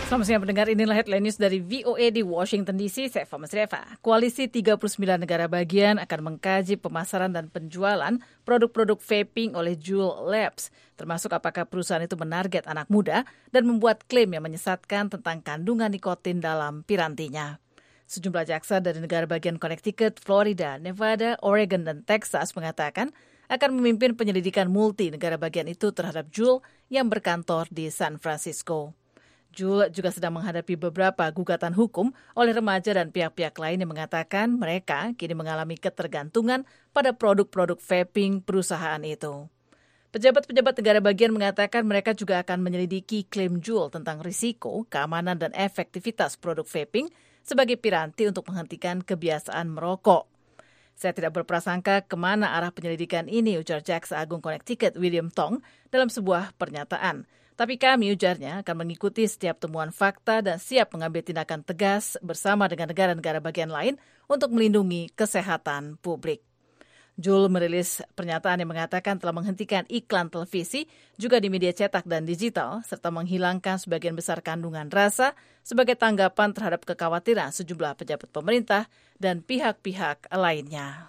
Selamat siang pendengar, inilah headline news dari VOA di Washington DC, saya Fama Sreva. Koalisi 39 negara bagian akan mengkaji pemasaran dan penjualan produk-produk vaping oleh Juul Labs, termasuk apakah perusahaan itu menarget anak muda dan membuat klaim yang menyesatkan tentang kandungan nikotin dalam pirantinya. Sejumlah jaksa dari negara bagian Connecticut, Florida, Nevada, Oregon, dan Texas mengatakan akan memimpin penyelidikan multi negara bagian itu terhadap Juul yang berkantor di San Francisco. Juul juga sedang menghadapi beberapa gugatan hukum oleh remaja dan pihak-pihak lain yang mengatakan mereka kini mengalami ketergantungan pada produk-produk vaping perusahaan itu. Pejabat-pejabat negara bagian mengatakan mereka juga akan menyelidiki klaim Juul tentang risiko, keamanan, dan efektivitas produk vaping sebagai piranti untuk menghentikan kebiasaan merokok. Saya tidak berprasangka kemana arah penyelidikan ini, ujar Jaksa Agung Connecticut William Tong dalam sebuah pernyataan. Tapi kami, ujarnya, akan mengikuti setiap temuan fakta dan siap mengambil tindakan tegas bersama dengan negara-negara bagian lain untuk melindungi kesehatan publik. Juul merilis pernyataan yang mengatakan telah menghentikan iklan televisi juga di media cetak dan digital, serta menghilangkan sebagian besar kandungan rasa sebagai tanggapan terhadap kekhawatiran sejumlah pejabat pemerintah dan pihak-pihak lainnya.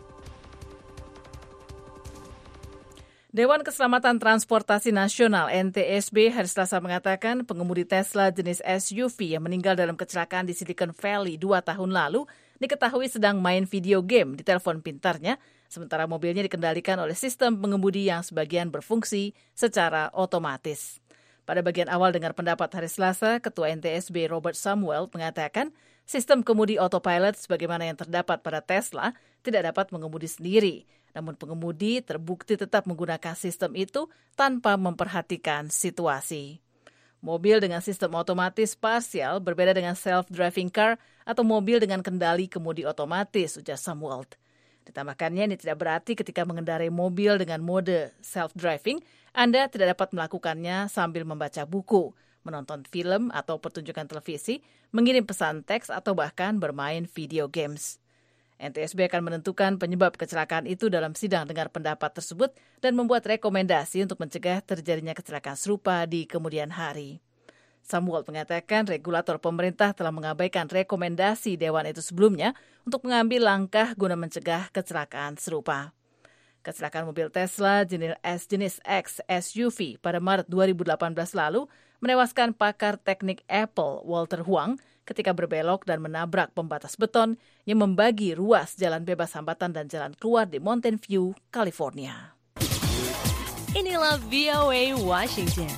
Dewan Keselamatan Transportasi Nasional (NTSB) hari Selasa mengatakan pengemudi Tesla jenis SUV yang meninggal dalam kecelakaan di Silicon Valley 2 tahun lalu diketahui sedang main video game di telepon pintarnya, sementara mobilnya dikendalikan oleh sistem pengemudi yang sebagian berfungsi secara otomatis. Pada bagian awal dengar pendapat hari Selasa, Ketua NTSB Robert Samuel mengatakan sistem kemudi autopilot sebagaimana yang terdapat pada Tesla tidak dapat mengemudi sendiri. Namun pengemudi terbukti tetap menggunakan sistem itu tanpa memperhatikan situasi. Mobil dengan sistem otomatis parsial berbeda dengan self-driving car atau mobil dengan kendali kemudi otomatis, ujar Samuel. Ditambahkannya, ini tidak berarti ketika mengendarai mobil dengan mode self-driving, Anda tidak dapat melakukannya sambil membaca buku, menonton film atau pertunjukan televisi, mengirim pesan teks atau bahkan bermain video games. NTSB akan menentukan penyebab kecelakaan itu dalam sidang dengar pendapat tersebut dan membuat rekomendasi untuk mencegah terjadinya kecelakaan serupa di kemudian hari. Samuel mengatakan regulator pemerintah telah mengabaikan rekomendasi dewan itu sebelumnya untuk mengambil langkah guna mencegah kecelakaan serupa. Kecelakaan mobil Tesla jenis X SUV pada Maret 2018 lalu menewaskan pakar teknik Apple Walter Huang ketika berbelok dan menabrak pembatas beton yang membagi ruas jalan bebas hambatan dan jalan keluar di Mountain View, California. Inilah VOA Washington.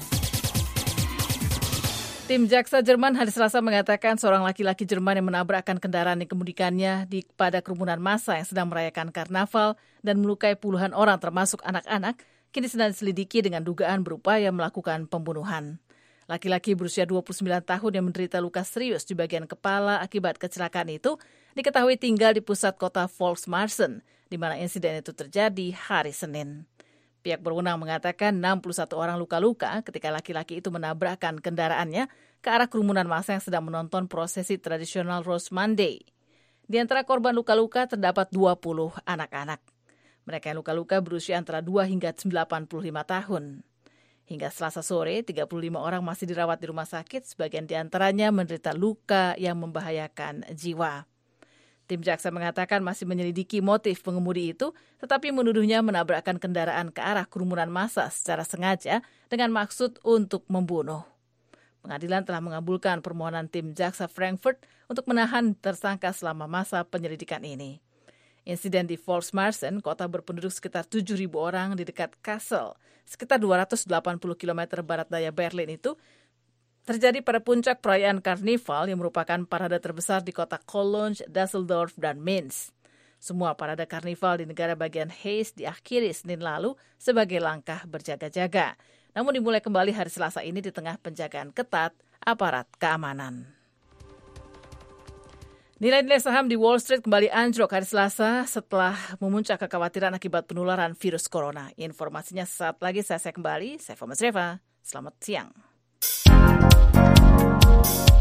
Tim jaksa Jerman hari Selasa mengatakan seorang laki-laki Jerman yang menabrakkan kendaraan yang dikemudikannya pada kerumunan massa yang sedang merayakan karnaval dan melukai puluhan orang termasuk anak-anak, kini sedang diselidiki dengan dugaan berupaya melakukan pembunuhan. Laki-laki berusia 29 tahun yang menderita luka serius di bagian kepala akibat kecelakaan itu diketahui tinggal di pusat kota Volksmarsen, di mana insiden itu terjadi hari Senin. Pihak berwenang mengatakan 61 orang luka-luka ketika laki-laki itu menabrakkan kendaraannya ke arah kerumunan massa yang sedang menonton prosesi tradisional Rose Monday. Di antara korban luka-luka terdapat 20 anak-anak. Mereka yang luka-luka berusia antara 2 hingga 95 tahun. Hingga Selasa sore, 35 orang masih dirawat di rumah sakit, sebagian di antaranya menderita luka yang membahayakan jiwa. Tim jaksa mengatakan masih menyelidiki motif pengemudi itu, tetapi menuduhnya menabrakkan kendaraan ke arah kerumunan massa secara sengaja dengan maksud untuk membunuh. Pengadilan telah mengabulkan permohonan tim jaksa Frankfurt untuk menahan tersangka selama masa penyelidikan ini. Insiden di Volksmarsen, kota berpenduduk sekitar 7.000 orang di dekat Kassel, sekitar 280 km barat daya Berlin itu, terjadi pada puncak perayaan karnival yang merupakan parade terbesar di kota Cologne, Düsseldorf, dan Mainz. Semua parade karnival di negara bagian Hesse diakhiri Senin lalu sebagai langkah berjaga-jaga. Namun dimulai kembali hari Selasa ini di tengah penjagaan ketat aparat keamanan. Nilai-nilai saham di Wall Street kembali anjlok hari Selasa setelah memuncak kekhawatiran akibat penularan virus corona. Informasinya sesaat lagi saya kembali. Saya Fama Sreva. Selamat siang.